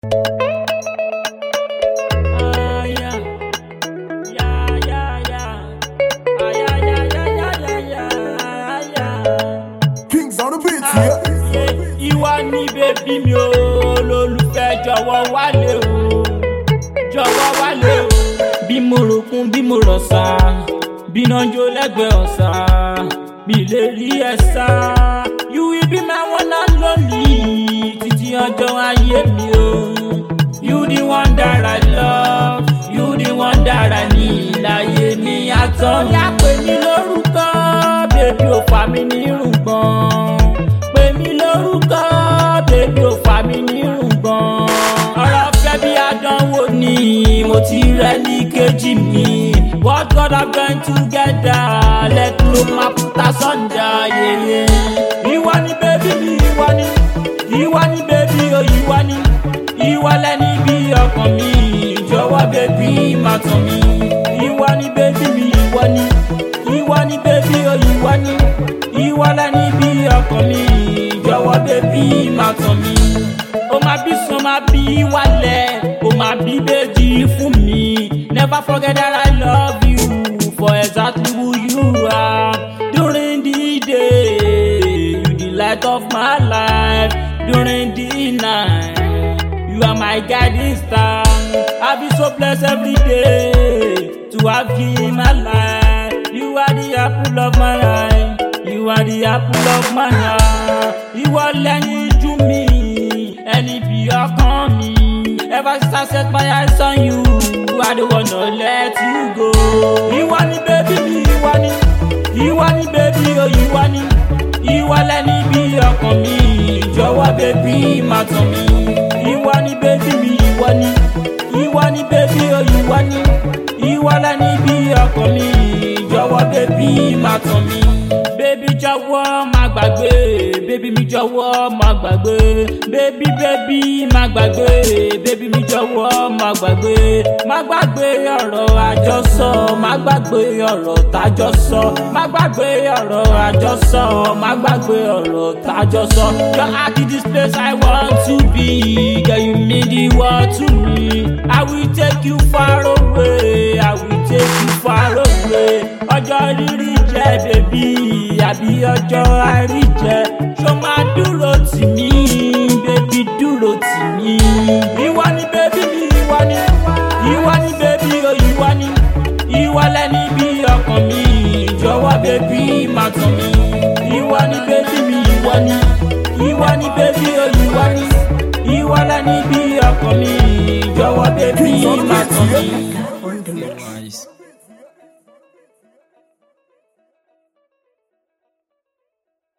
Ìwọ ni bébí mi o, olólùfẹ́ jọ̀wọ́ wálé o, jọ̀wọ́ wálé o. Bí mo ròkun bí mo rọ̀ṣà, bí iná jó lẹ́gbẹ̀ẹ́ ọ̀sà, mi lè rí ẹ sá. You will be my one and only, títí ọjọ́ ayé mi o. You the one that I love, you the one that I need. Láyé mi àtọ́ yá pè mí lórúkọ, bébí ò fà mí ní irùngbọ̀n. Pè mí lórúkọ, bébí ò fà mí ní irùngbọ̀n. Ọ̀rọ̀ fẹ́ bí àdánwò ni mo ti rẹ́ ní kejì mi. What God have done together, let no man put us under, yeah. Ìwọ ni bébí mi, ìwọ ni bébí o, ìwọ ni. Ìwọ lẹni bí ọkàn mi, jọ̀wọ́ bébí má tàn mí. Ìwọ ni bébí mi, ìwọ ni bébí o, ìwọ ni. Ìwọ lẹni bí ọkàn mi, jọ̀wọ́ bébí má tàn mí. O máa bí sùn, máa bí wálẹ̀, o máa bí bèjì fún mi. Never forget that I love you for exactly who you are. During the day, you the light of my life. During the night, you are my guiding star. I be so blessed every day to have you in my life. You are the apple of my eye. You are the apple of my eye. Ìwọ lẹ́yìn jú mi, ẹni bí ọkàn mi. Ever since I set my eyes on you, I don't wanna let you go. Ìwọ ni bébí mi, ìwọ ni bébí o, ìwọ ni. Ìwọ lẹ́ni bí ọkàn mi, jọ̀wọ́ bébí má tàn mí. Ìwọ ni bébí mi, ìwọ ni bébí o, ìwọ ni. Ìwọ lẹ́ni bí ọkàn mi, jọ̀wọ́ bébí má tàn mí. Bébí jọ̀wọ́ má gbàgbé, bébí mi jọ̀wọ́ má gbàgbé. Bébí má gbàgbé, bébí mi jọ̀wọ́ má gbàgbé. Má gbàgbé ọ̀rọ̀ àjọsọ, má gbàgbé ọ̀rọ̀ tájọsọ. Má gbàgbé ọ̀rọ̀ àjọsọ, má gbàgbé ọ̀rọ̀ tájọsọ. You're at this place I want to be, girl you mean the world to me. I will take you far away, I will take you far away. Ọjọ́ rírí jẹ́ bébí, àbí ọjọ́ àìrí jẹ́. Ṣó máa dúró tì mí, bébí dúró tì mí. Ìwọ ni bébí mi, ìwọ ni bébí o, ìwọ ni. Ìwọ lẹ́ni bí ọkàn mi, jọ̀wọ́ bébí má tàn mí. Ìwọ ni bébí mi, ìwọ ni bébí o, ìwọ ni. Ìwọ lẹ́ni bí ọkàn mi, jọ̀wọ́ bébí má tàn mí.